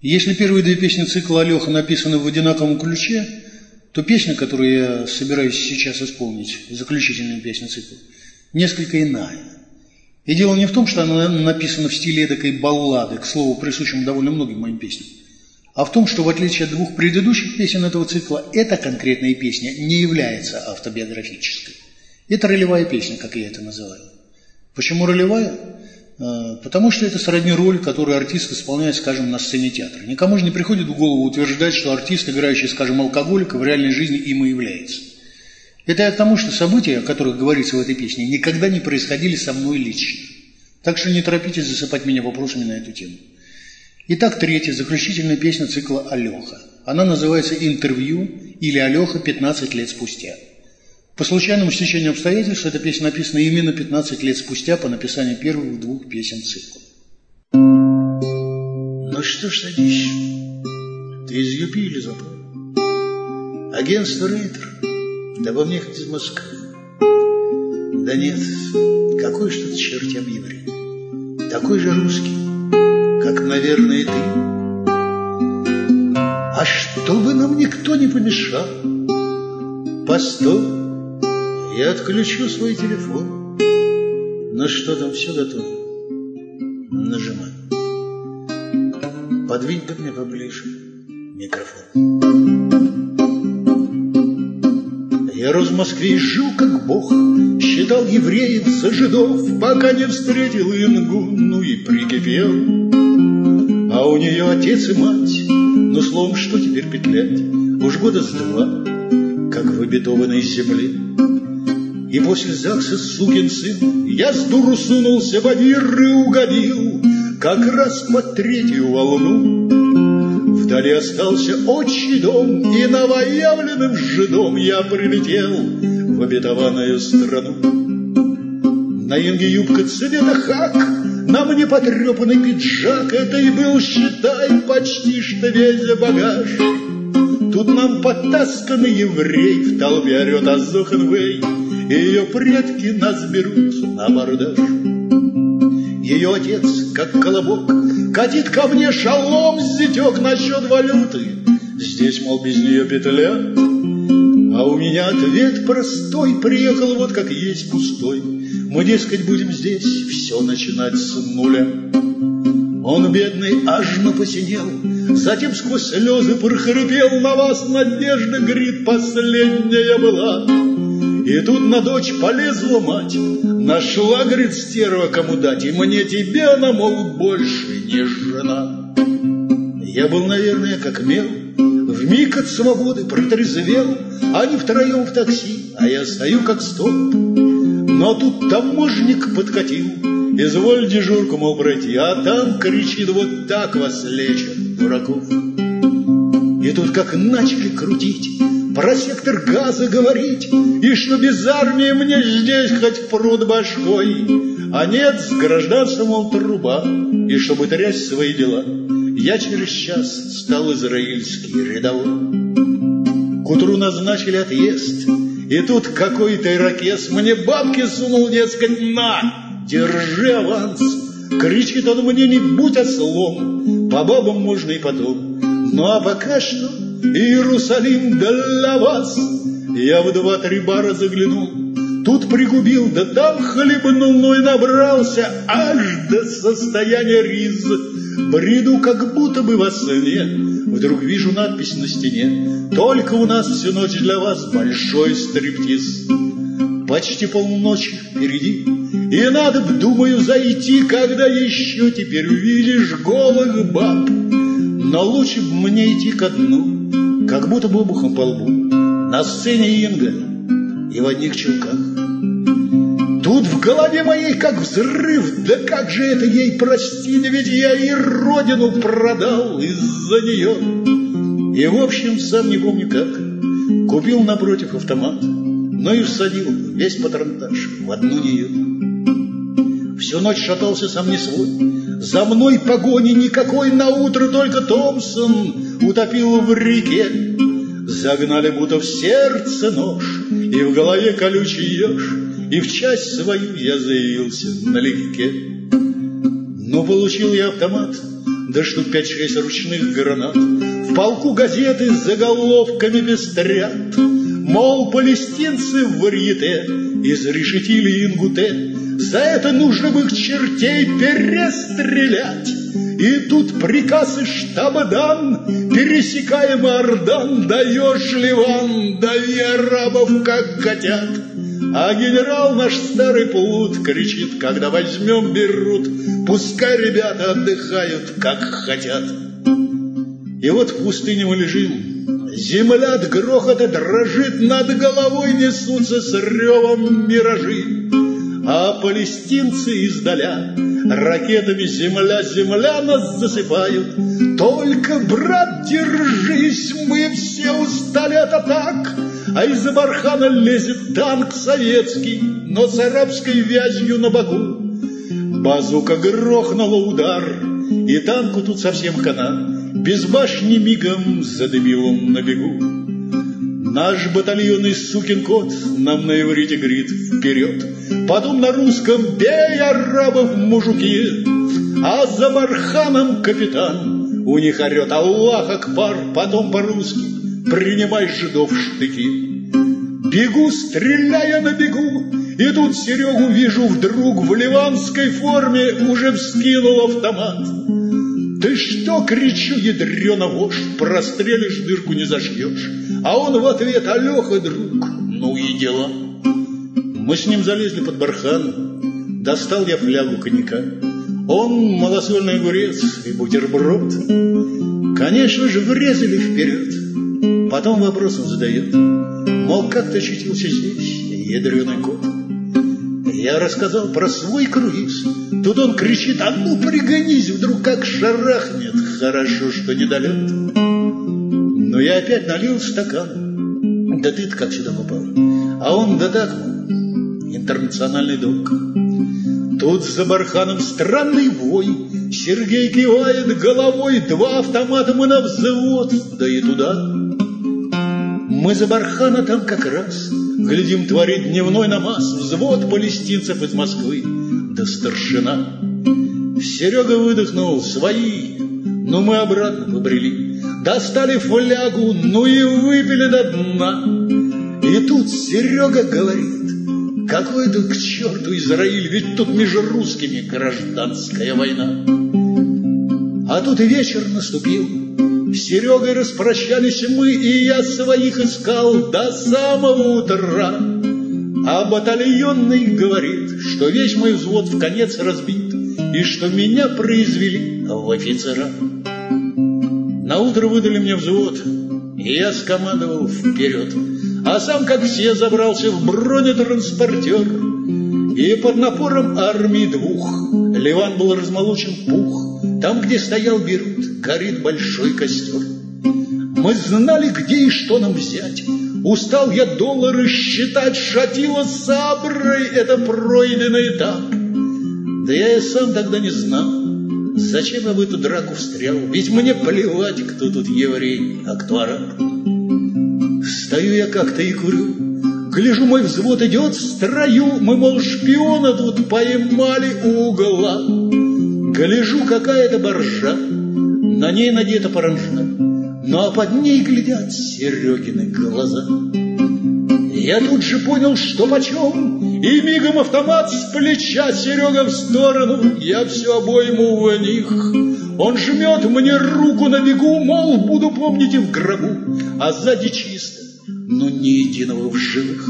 Если первые две песни цикла «Алёха» написаны в одинаковом ключе, то песня, которую я собираюсь сейчас исполнить, заключительная песня цикла, несколько иная. И дело не в том, что она написана в стиле эдакой баллады, к слову, присущему довольно многим моим песням, а в том, что в отличие от двух предыдущих песен этого цикла, эта конкретная песня не является автобиографической. Это ролевая песня, как я это называю. Почему ролевая? Потому что это сродни роль, которую артист исполняет, скажем, на сцене театра. Никому же не приходит в голову утверждать, что артист, играющий, скажем, алкоголика, в реальной жизни им и является. Это я к тому, что события, о которых говорится в этой песне, никогда не происходили со мной лично. Так что не торопитесь засыпать меня вопросами на эту тему. Итак, третья, заключительная песня цикла «Алёха». Она называется «Интервью» или «Алёха 15 лет спустя». По случайному стечению обстоятельств эта песня написана именно 15 лет спустя по написанию первых двух песен цикла. Ну что ж, садись, ты из Юпи или Запада? Агентство «Рейтер», да во мне хоть из Москвы. Да нет, какой ж тут чертям еврей, такой же русский, как, наверное, ты. А чтобы нам никто не помешал, постой, я отключу свой телефон. Ну что там, все готово? Нажимай. Подвинь ко мне поближе микрофон. Я рос в Москве и жил как бог, считал евреев за жидов, пока не встретил Ингу, ну и прикипел. А у нее отец и мать, ну словом, что теперь петлять? Уж года с два, как в обетованной земле. И после ЗАГСа, сукин сын, я с дуру сунулся в авир и угодил как раз под третью волну. Вдали остался отчий дом, и новоявленным жидом я прилетел в обетованную страну. На Инге юбка цвета хак, на мне потрепанный пиджак, это и был, считай, почти что весь багаж. Тут нам потасканный еврей в толпе орет Азохенвей, и ее предки нас берут на абордаж. Ее отец, как колобок, катит ко мне шалом зятек насчет валюты. Здесь, мол, без нее петля. А у меня ответ простой, приехал вот как есть пустой. Мы, дескать, будем здесь все начинать с нуля. Он, бедный, аж посинел, затем сквозь слезы прохрипел: на вас надежда, говорит, последняя была. И тут на дочь полезла мать, нашла, говорит, стерва кому дать, и мне тебе она, мол, больше не жена. Я был, наверное, как мел, вмиг от свободы протрезвел. Они втроем в такси, а я стою как столб. Но тут таможник подкатил: изволь дежурку, мол, пройти, а там кричит: вот так вас лечат, дураков. И тут как начали крутить, про сектор газа говорить, и что без армии мне здесь хоть в пруд башкой. А нет, с гражданством, мол, труба, и чтобы трясть свои дела, я через час стал израильский рядовой. К утру назначили отъезд, и тут какой-то ирокез мне бабки сунул, дескать, на, держи аванс. Кричит он мне: не будь ослом, по бабам можно и потом. Ну а пока что Иерусалим для вас. Я в 2-3 бара заглянул, тут пригубил, да там хлебнул, ну и набрался аж до состояния риз. Бреду как будто бы во сне, вдруг вижу надпись на стене: только у нас всю ночь для вас большой стриптиз. Почти полночи впереди, и надо б, думаю, зайти, когда еще теперь увидишь голых баб. Но лучше б мне идти ко дну, как будто бы обухом по лбу. На сцене Инга и в одних чулках. Тут в голове моей как взрыв: да как же это ей простить, ведь я и родину продал из-за нее. И в общем, сам не помню как, купил напротив автомат, но и всадил весь патронтаж в одну нее. Всю ночь шатался сам не свой, за мной погони никакой, наутро только Томпсон утопил в реке. Загнали будто в сердце нож, и в голове колючий еж, и в часть свою я заявился налегке. Ну, получил я автомат, да штук 5-6 ручных гранат. В полку газеты с заголовками пестрят, мол, палестинцы в варьете изрешетили Ингуте, за это нужно бы их чертей перестрелять. И тут приказ из штаба дан: пересекаем Иордан, даешь Ливан, дави арабов, как хотят. А генерал наш старый плут кричит: когда возьмем Бейрут, пускай ребята отдыхают, как хотят. И вот в пустыне мы лежим, земля от грохота дрожит, над головой несутся с ревом миражи, а палестинцы издаля ракетами земля, земля нас засыпают. Только, брат, держись, мы все устали от атак, а из-за бархана лезет танк советский, но с арабской вязью на боку. Базука грохнула удар, и танку тут совсем хана, без башни мигом задымил он на бегу. Наш батальонный сукин кот нам на иврите говорит: вперед! Потом на русском: бей арабов, мужики! А за барханом капитан у них орет: Аллах Акбар! Потом по-русски: принимай жидов в штыки. Бегу, стреляя на бегу, и тут Серегу вижу вдруг в ливанской форме, уже вскинул автомат. Ты что, кричу, ядрёна вошь, прострелишь, дырку не зашьешь. А он в ответ: Алёха, друг, ну и дела. Мы с ним залезли под бархан, достал я флягу коньяка. Он малосольный огурец и бутерброд. Конечно же, врезали вперед. Потом вопрос он задает: мол, как ты очутился здесь, ядрёный кот? Я рассказал про свой круиз. Тут он кричит: а ну пригонись, вдруг как шарахнет. Хорошо, что не долет. Но я опять налил стакан. Да ты-то как сюда попал? А он: да так, интернациональный долг. Тут за барханом странный вой. Сергей кивает головой: 2 автомата мы на взвод, да и туда. Мы за бархана там как раз глядим, творит дневной намаз взвод палестинцев из Москвы, да старшина. Серега выдохнул: свои. Но мы обратно побрели, достали флягу, ну и выпили до дна. И тут Серега говорит: какой тут к черту Израиль, ведь тут между русскими гражданская война. А тут и вечер наступил. С Серегой распрощались мы, и я своих искал до самого утра. А батальонный говорит, что весь мой взвод в конец разбит, и что меня произвели в офицера. Наутро выдали мне взвод, и я скомандовал вперед. А сам, как все, забрался в бронетранспортер. И под напором армии 2 Ливан был размолочен в пух. Там, где стоял Бейрут, горит большой костер. Мы знали, где и что нам взять. Устал я доллары считать, шатило саброй — это пройденный этап. Да я и сам тогда не знал, зачем я в эту драку встрял. Ведь мне плевать, кто тут еврей, а кто араб. Стою я как-то и курю. Гляжу, мой взвод идет в строю. Мы, мол, шпиона тут поймали у угла. Гляжу, какая-то баржа, на ней надета паранжа, ну а под ней глядят Серегины глаза. Я тут же понял, что почем, и мигом автомат с плеча. Серега в сторону, я все обойму в них. Он жмет мне руку на бегу, мол, буду помнить и в гробу. А сзади чисто, но ни единого в живых.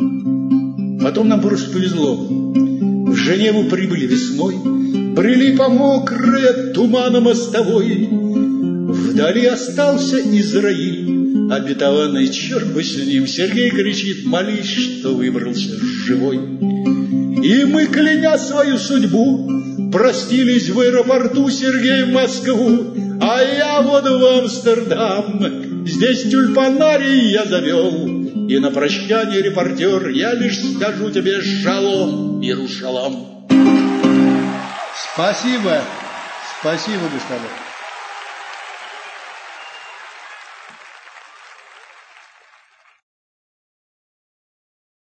Потом нам просто повезло. В Женеву прибыли весной, брели по мокрой от тумана мостовой. Вдали остался Израиль, обетованный, черт бы с ним. Сергей кричит: молись, что выбрался живой. И мы, кляня свою судьбу, простились в аэропорту. Сергей в Москву, а я вот в Амстердам. Здесь тюльпанарий я завел, и на прощание, репортер, я лишь скажу тебе: шалом, Иерушалам. Спасибо, господа.